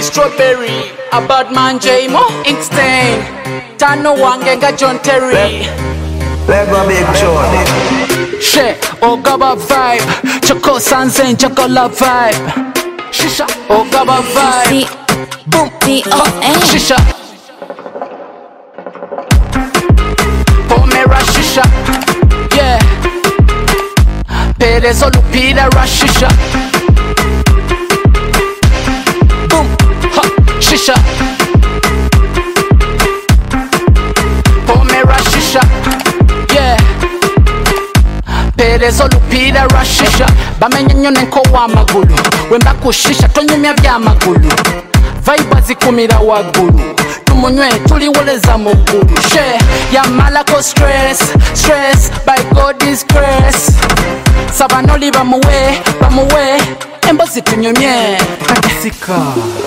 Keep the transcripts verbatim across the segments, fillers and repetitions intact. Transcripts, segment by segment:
strawberry. A bad man J-Mo, ink stain. Tano Wangenga John Terry. Lego big tune. She, oh gaba vibe. Choco Sanzen, chocolate vibe. Shisha, oh gaba vibe. Boom, uh, shisha. Pomera shisha. Yeah. Perez Olupida Rashisha. Boom, ha, shisha. Pomera shisha. Yeah. Perez Olupida Rashisha. Bamenyanyone nko wa magulu. Wemba kushisha tonyumya bya magulu. Vibe zikumira wagulu. Tumunywe tuliwoleza mugulu. She ya malako stress. Stress by God is grace. Sabanoli bamuwe, bamuwe. Embozi tunyumye katisika.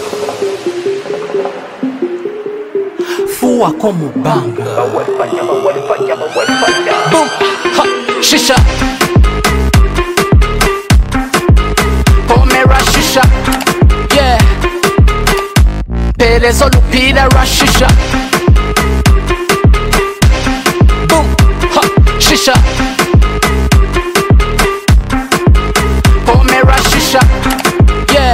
Fuwa komu banga. Boom, ha, shisha. Pomera shisha. Yeah. Perez Olupida Rashisha. Boom, ha, shisha. Pomera shisha. Yeah.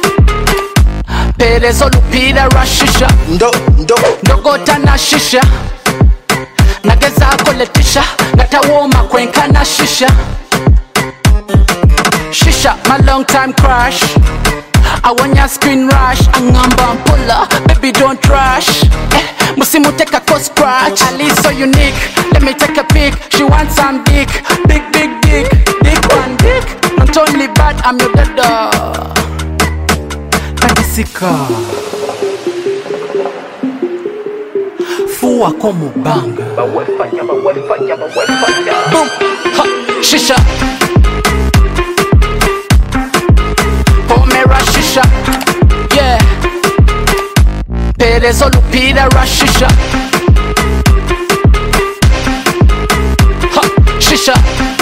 Perez Olupida Rashisha. Ndo, ndo, Ndogota na shisha. Nageza koletisha. Natawoma kwenka na shisha. Shisha, my long time crush. I want your screen rush. Angamba puller, baby don't rush. Eh, musimu take a cost scratch. Ali so unique, let me take a pic. She wants some dick, big big dick, big one dick. Not only bad, I'm your dada. Katisika. Fuwa komu banga. Boom, ha, shisha. Pomera shisha. Yeah. Perez Olupida Rashisha. Ha, shisha.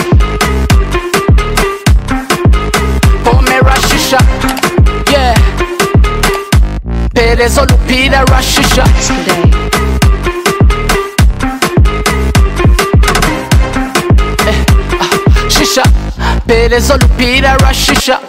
Pomera shisha. Yeah. Perez Olupida Rashisha. Eh, ah, shisha. Perez Olupida Rashisha.